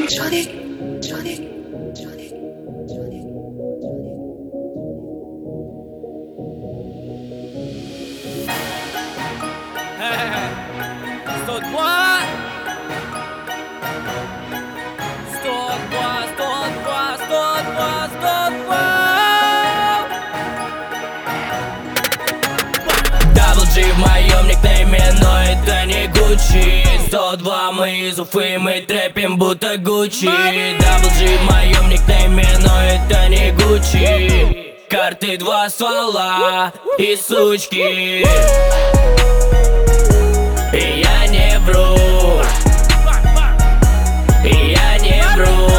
В моем никнейме, но это не Гуччи. 102, мы из Уфы, мы трэпим будто Гуччи. Дабл G в моем никнейме, но это не Гуччи. Карты, 2 ствола и сучки. И я не вру. И я не вру.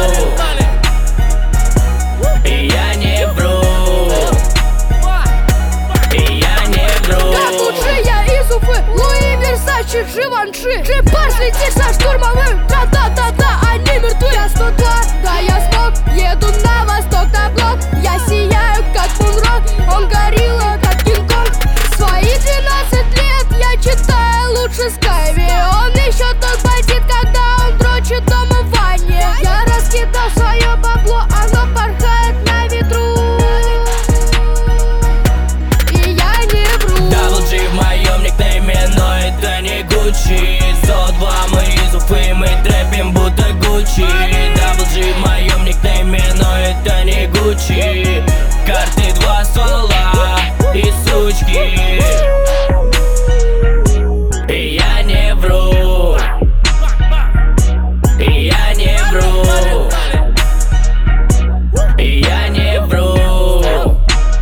И я не вру. Луи Версачи, Живанши, Джипар слетишь со штурмовым. Тра-та-та-та, они мертвы. Я 102, да я смог. Еду на восток, на блок. Я сияю, как Мунрок. Он горилла, как Кинг-Конг. Свои 12 лет я читаю лучше Скайви. Он еще тот бандит, когда он дрочит дома в ванне. Я раскидал свое бабло, оно порхает на ветру. И я не вру. Дабл G в моем никнейме, но это не Гуччи. 102, мы из Уфы, мы трэпим будто Гуччи. Дабл G в моем никнейме, но это не Гуччи. Карты, 2 ствола и сучки. И я не вру. И я не вру. И я не вру.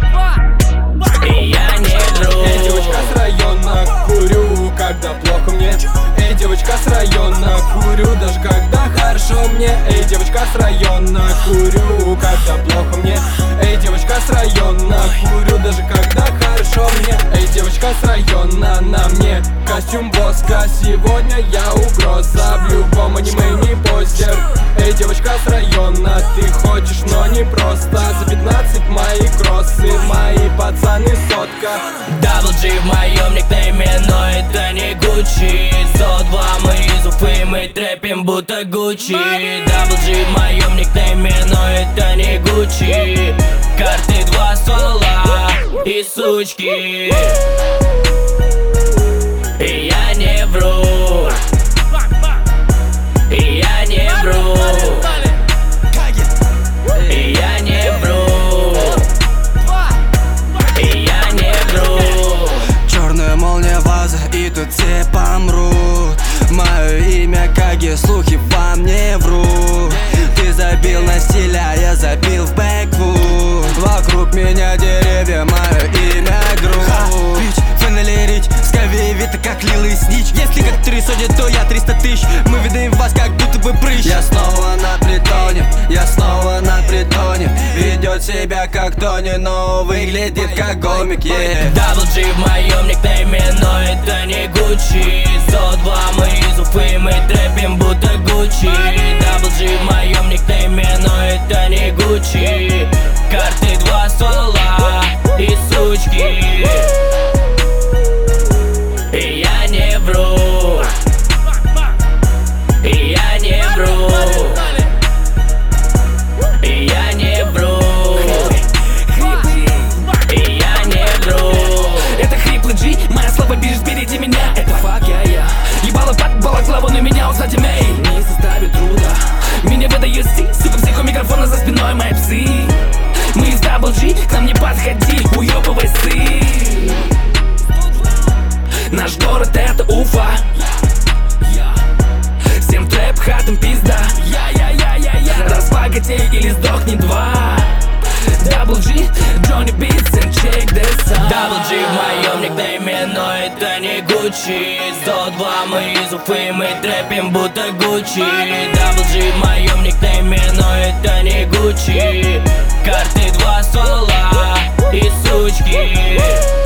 И я не вру. Эй, девочка с района, курю, когда плохо мне. Эй, девочка с района, курю, даже когда хорошо мне. Эй, девочка с района, курю, когда плохо мне. Эй, девочка с района, курю, даже когда хорошо мне. Эй, девочка с района, на мне костюм Боска. Сегодня я угроза, в любом аниме не постер. Эй, девочка с района, ты хочешь, но не просто. За 15 мои кроссы, мои пацаны сотка. Дабл G в моем никнейме, но это не Гуччи. 102, мы из Уфы, мы трэпим будто Гуччи. Дабл G в моем никнейме, но это не Гуччи. Карты, 2 ствола и сучки. И я не вру. И я не вру. И я не вру. И я не вру. Черная молния ваза, и тут все помрут. Мое имя Каги, слухи вам не врут. Ты забил на стиль, а я забил в бэквуд. Вокруг меня деревья, мое имя Грут. Бич, фенели рич, скави вита как Лил и Снич. Если как 3 сотни, то я 300 тысяч. Мы видаем вас как будто бы прыщ. Я снова на притоне, я снова на притоне. Ведет себя как Тони, но выглядит как гомик, Дабл G в моем никнейме, но это не Гуччи. 102, мы из Уфы, мы трэпим будто Гуччи. Дабл G в моем никнейме, но это не Гуччи. Карты, 2 ствола и сучки. И я не вру. И я не вру. И я не вру. И я не вру. Это хриплый G, моя слава бежит впереди меня. Это фак, я ебало под балаклаву, на меня узнаете мей. Не составит труда, меня выдает стиль. Сука, всех у микрофона за спиной мои псы. Мы из Дабл G, к нам не подходи, уёбывай сын. Наш город это Уфа. Всем трэп, хатам пизда. Разбогатей или сдохни 2. Дабл G, Джонни Битс and check this out. Дабл G в моем никнейме, но это не Гуччи. 102, мы из Уфы, мы трэпим будто Гуччи. Дабл G в моем никнейме, но это не Гуччи. Карты, 2 ствола и сучки.